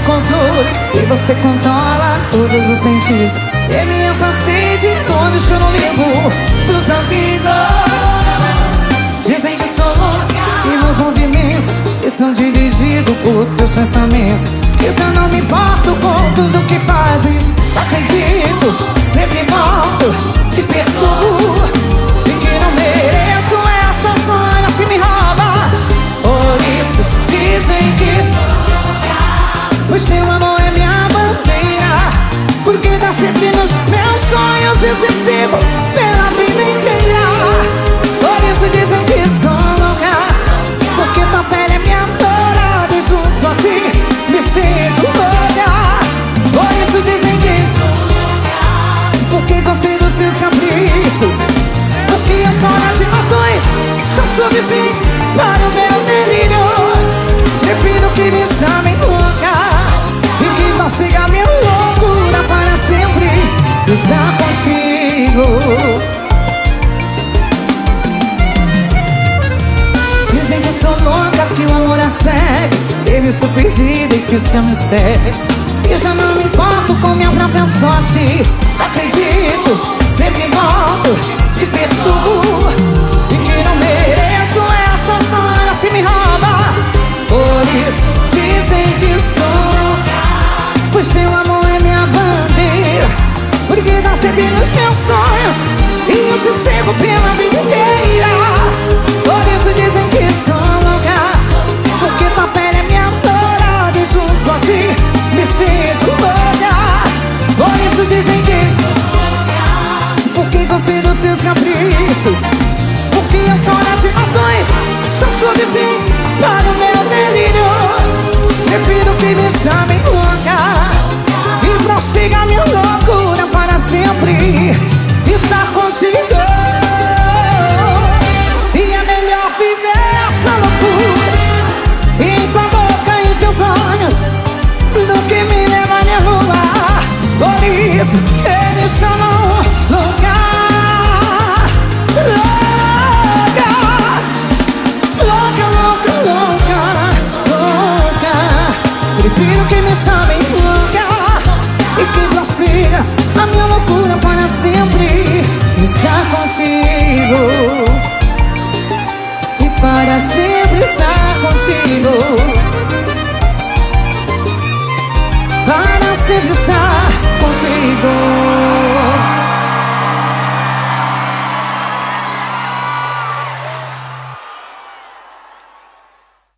controle e você controla todos os sentidos. E me afastei de todos que eu não ligo pros amigos. Dizem que sou louca e meus movimentos estão dirigidos por teus pensamentos. E já não me importo com tudo que fazes. Acredito, sempre volto, te perdoo. E que não mereço essas sonhas que me roubam. Por isso dizem que sou louca, pois teu amor é minha bandeira. Porque tá sempre nos meus sonhos, eu te sigo pela vida inteira. Por isso dizem que sou louca, porque tua pele é minha morada e junto a ti me sinto louca. Por isso dizem que sou louca, porque gostei dos seus caprichos. Porque as horas de nós dois são suficientes para o meu delírio. Prefiro que me chamem louca e que não siga minha loucura para sempre estar contigo. Dizem que sou louca, que o amor é cego, eu estou perdida e que o céu me segue. E já não me importo com minha própria sorte. Acredito, sempre volto, te perdoo. E que não mereço essas horas que me roubam. Por isso dizem que sou louca, pois teu amor é minha bandeira. Porque dá sempre nos meus sonhos e eu te sigo pela vida inteira. Por isso dizem que sou louca, porque tua pele é minha morada e junto a ti me sinto louca. Por isso dizem que sou louca, porque gostei dos seus caprichos. Porque as horas de nós dois são suficientes para o meu delírio. Prefiro que me chamem louca e prossiga minha loucura para sempre estar contigo. E é melhor viver essa loucura em tua boca, em teus olhos, do que me levar na rua. Por isso que me chamam louca. Prefiro que me chamem louca e que prossiga a minha loucura para sempre estar contigo.